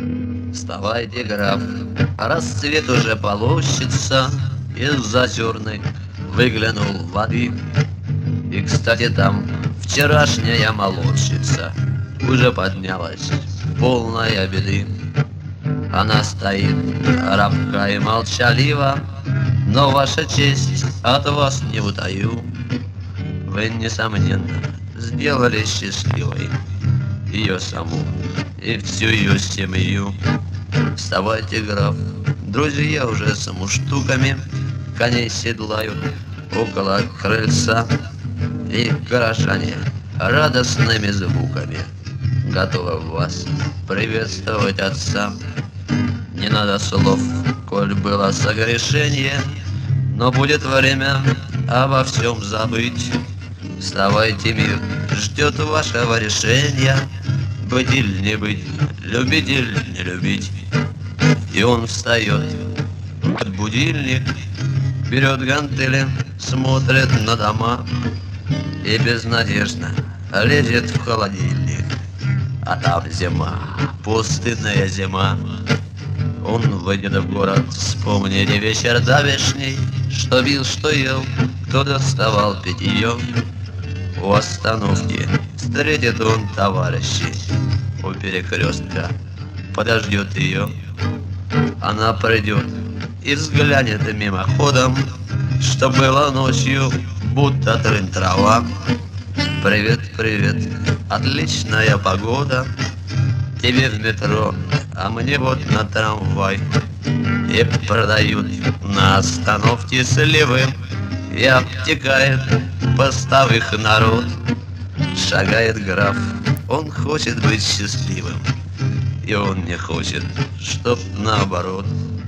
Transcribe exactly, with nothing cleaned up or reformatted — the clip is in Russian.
Вставайте, граф, рассвет уже полощется, из озерной выглянул воды. И, кстати, там вчерашняя молодчица уже поднялась, полная беды. Она стоит, рабка и молчалива, но, ваша честь, от вас не утаю. Вы, несомненно, сделали счастливой ее саму и всю ее семью. Вставайте, граф, друзья уже с муштуками коней седлают около крыльца, и горожане радостными звуками готовы вас приветствовать отца. Не надо слов, коль было согрешение, но будет время обо всем забыть. Вставайте, мир ждет вашего решения, быть или не быть, любить или не любить. И он встает под будильник, берет гантели, смотрит на дома и безнадежно лезет в холодильник. А там зима, пустынная зима. Он выйдет в город, вспомнит вечер давешний, что бил, что ел, кто доставал питье. У остановки встретит он товарищей, у перекрестка подождет ее. Она придет и взглянет мимоходом, что было ночью, будто трын трава. Привет, привет, отличная погода, тебе в метро, а мне вот на трамвай. И продают на остановке сливы, и обтекает постовых народ. Шагает граф, он хочет быть счастливым, и он не хочет, чтоб наоборот.